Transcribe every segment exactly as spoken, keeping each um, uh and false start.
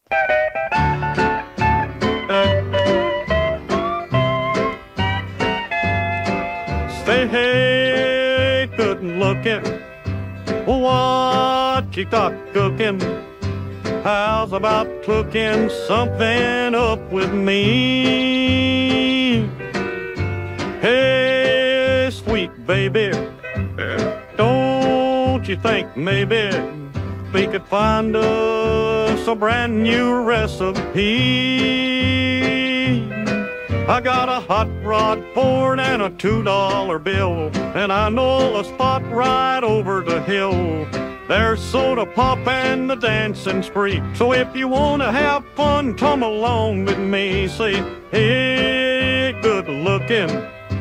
Say, hey, good looking, what you got cooking? How's about cooking something up with me? Hey, sweet baby, don't you think maybe we could find us a brand new recipe? I got a hot rod Ford and a two dollar bill, and I know a spot right over the hill. There's soda pop and the dancing spree. So if you wanna have fun, come along with me. Say, hey, good looking,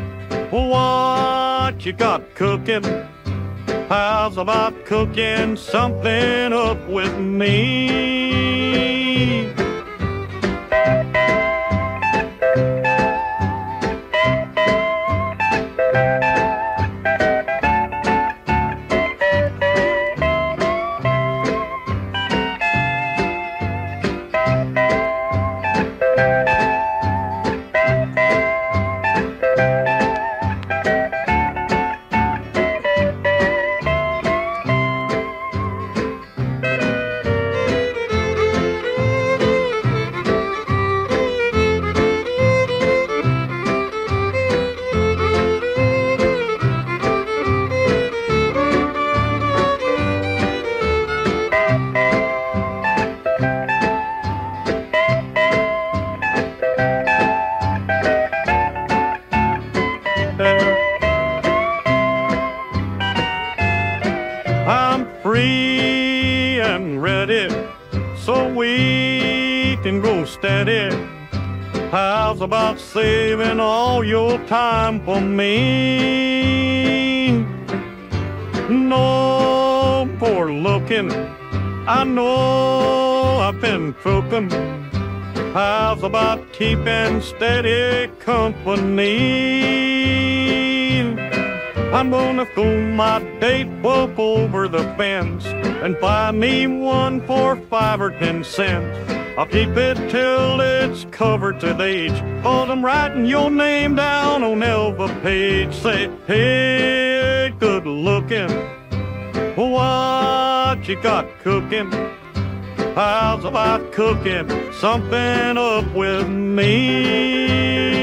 what you got cooking? How's about cooking something up with me? I'm free and ready, so we can go steady. How's about saving all your time for me? No poor looking, I know I've been cooking. How's about keeping steady company? I'm gonna fool my date, whoop over the fence, and buy me one for five or ten cents. I'll keep it till it's covered to the age, 'cause I'm writing your name down on every page. Say, hey, good looking, what you got cooking? How's about cooking something up with me?